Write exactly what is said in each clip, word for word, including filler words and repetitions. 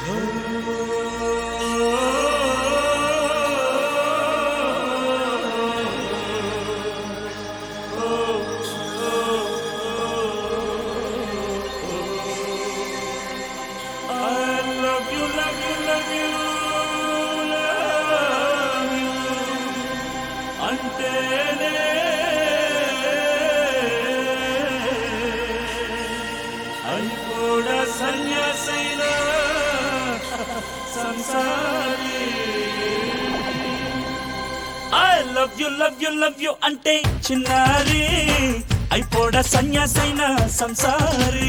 సన్యాసైన సంసారి I love you love you love you అంటే చిన్నారి అయిపోడ సన్యాసైన సంసారి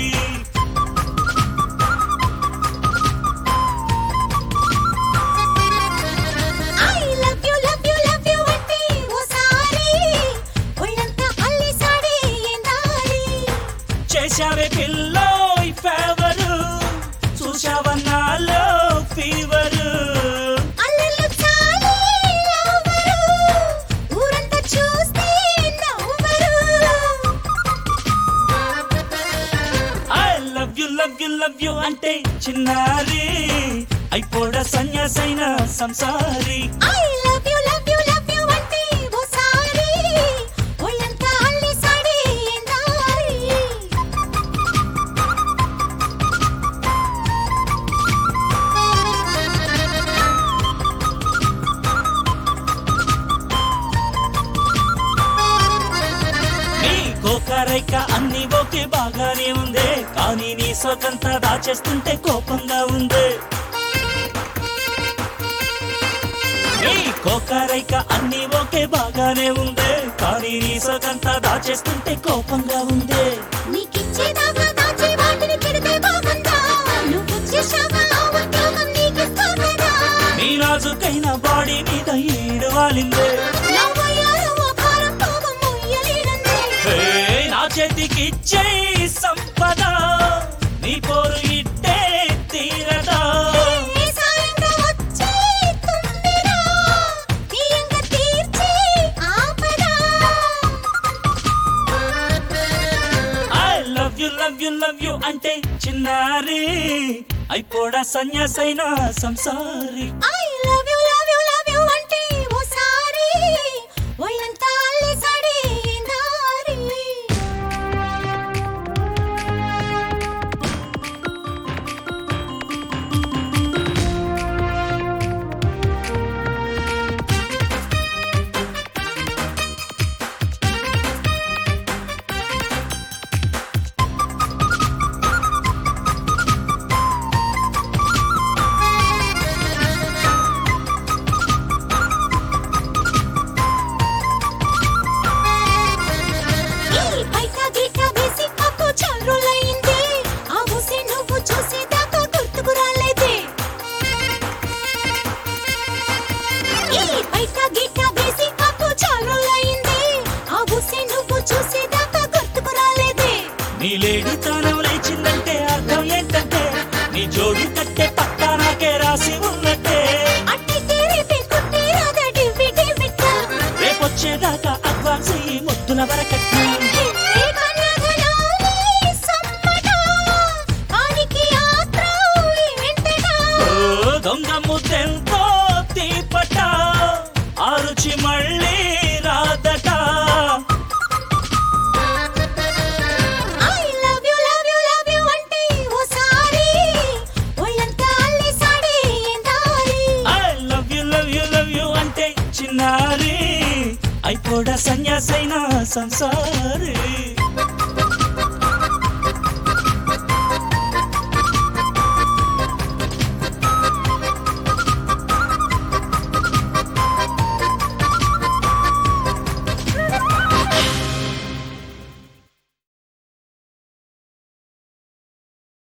చేశావే పిల్లో ఫేవరు చూశావన్నాలో ఫీవరు అల్లెలు చాలే లవరు ఊరంతా చూస్తే నవ్వరు I love you love you love you అంటే చిన్నారి అయిపోడ సన్యాసైన సంసారి I love you love you love you అంటే ఓసారి ఒళ్ళంతా అల్లేసాడే ఎందారి నీ కోకరైక అన్ని ఓకే బాగానే ఉందే కానీ నీ సోకంతా దాచేస్తుంటే కోపంగా ఉందే నీ కోకరైక అన్ని ఓకే బాగానే ఉందే కానీ నీ సోకంతా దాచేస్తుంటే కోపంగా ఉందే నీకిచ్చేదాకా దాచే వాటిని పెడితే బాగుందా నువ్వు చేశాక ఆ ఉద్యోగం నీకిస్తా కదా నీ నాజుకైన బాడీ మీద ఈడు వాలిందే నవ్వయ్యారు ఆ భారం కోపం మొయ్యలేనందే హే, నా చేతికి ఇచ్చే సంపద నీ పోరు ఇట్టే తీరదా ఏ సాయంగా వచ్చే తుంబిరా తీయంగా తీర్చే ఆపదా I love you love you love you అంటే చిన్నారి అయిపోడా సన్యాసైన సంసారి I love you love you love you అంటే ఓసారి ఒళ్ళంతా అల్లేసాడే ఎందారి ఈ బయట గీట వేసి అప్పు చల్రులైంది ఆ ఊసి నువ్వు చూసేదాకా గుర్తుకు రాలేదే ఈ బయట గీట వేసి అప్పు చల్రులైంది ఆ ఊసి నువ్వు చూసేదాకా గుర్తుకు రాలేదే నీ లేడి తానం లేచిందంటే అర్థం ఏంటంటే నీ జోడు కట్టే పక్కా నాకే రాసి ఉన్నట్టే అట్టయితే రేపే కుట్టే రాదా డివ్వి డివ్విట రేపొచ్చేదాకా అడ్వాన్స్ ఈ ముద్దుల వరకట్టు ఏ కన్యాధనాలి సమ్మట కానికి ఆత్రం ఏంటటా ఓ దొంగ ముద్దెంతో తీపట ఆ రుచి మళ్ళీ రాదట I love you love you love you అంటే ఓసారి ఒళ్ళంతా అల్లేసాడే ఎందారి I love you love you love you అంటే చిన్నారి అయిపోడా సన్యాసైన సంసారి